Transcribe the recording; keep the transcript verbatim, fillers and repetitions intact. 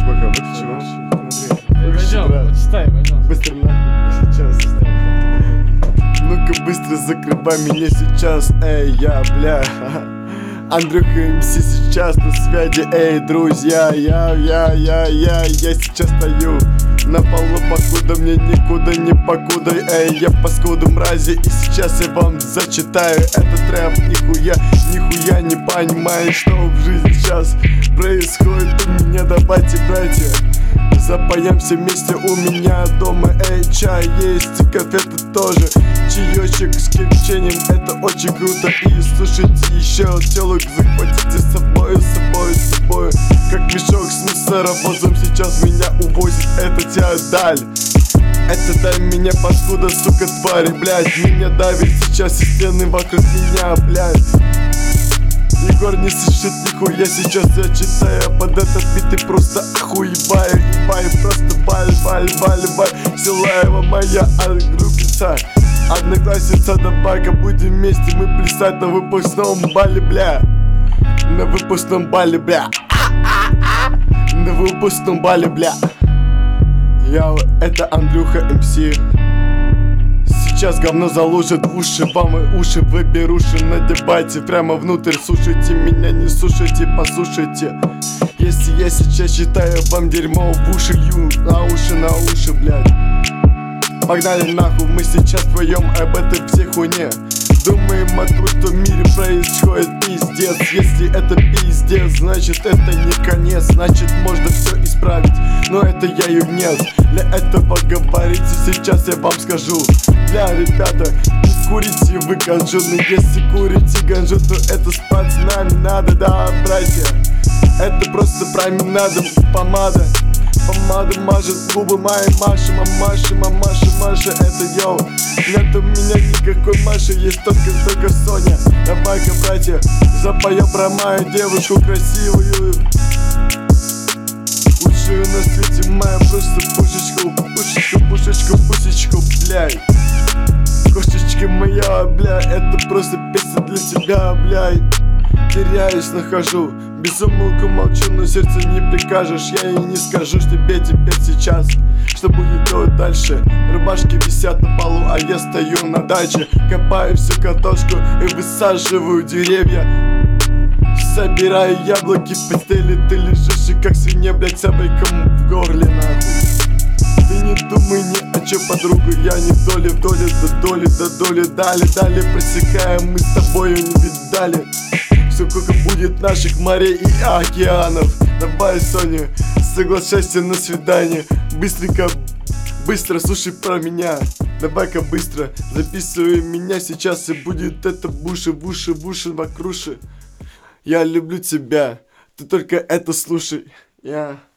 пока, выключи, выключи. Пойдем, читай, пойдем. Быстро нахуй, сейчас. Ну-ка быстро закрывай меня сейчас, эй, я, бля. Андрюха эм си сейчас на связи, эй, друзья, я, я, я, я, я сейчас стою на полу, покуда мне никуда не покуда, эй, я паскуду мрази, и сейчас я вам зачитаю этот рэп, нихуя, нихуя не понимаю, что в жизни сейчас происходит у меня, давайте, братья, запоемся вместе у меня дома, эй, чай есть, конфеты тоже, чаечек с кипчением, это очень круто. И слушайте еще телок, захватите с собой, с собой, с собой. Как мешок с мусоровозом сейчас меня увозит эта теодаль. Это дай меня, паскуда, сука, твари, блядь. Меня давит сейчас и стены вокруг меня, блядь. Егор не слышит нихуя, сейчас я читаю под этот бит и просто охуеваю, ебаю, просто баль, баль, баль, баль. Силаева моя группица, одноклассница, давай-ка будем вместе мы плясать на выпускном бале, бля. На выпускном бале, бля. На выпускном бале, бля. Яу, это Андрюха эм си. Сейчас говно заложит в уши, вам и уши выберуши надевайте прямо внутрь, слушайте меня, не слушайте, послушайте. Если я сейчас читаю вам дерьмо в уши, лью на уши, на уши, блядь. Погнали нахуй, мы сейчас вдвоем об этой всей хуйне. Думаем о том, что в мире происходит пиздец. Если это пиздец, значит это не конец. Значит можно все исправить, но это я и внес. Для этого говорите, сейчас я вам скажу. Бля, ребята, не курите вы ганжу, но если курите ганжу, то это с пацанами надо, да, братья. Это просто променада, помада. Помада мажет губы мои, Маша, мамаша, мамаша, Маша, это йоу. Нет у меня никакой Маши, есть только, только Соня. Давай-ка, братья, запоем про мою девушку красивую. Лучшую на свете моя, просто пушечку, пушечку, пушечку, пушечку, блядь. Кошечка моя, бля, это просто песня для тебя, блядь. Теряюсь, нахожу, без умолку молчу, но сердце не прикажешь. Я и не скажу тебе теперь сейчас, что будет делать дальше. Рубашки висят на полу, а я стою на даче. Копаю всю картошку и высаживаю деревья. Собираю яблоки в постели, ты лежишь и как свинья, блядь, с яблоком в горле, нахуй. Ты не думай ни о чем, подруга, я не в доле, в доле, до доли, до доли, дали, дали, просекаем, мы с тобою не видали. Сколько будет наших морей и океанов. Давай, Соня, соглашайся на свидание. Быстренько, быстро слушай про меня. Давай-ка быстро записывай меня сейчас, и будет это в уши, в уши, в уши, вокруши. Я люблю тебя, ты только это слушай. Я...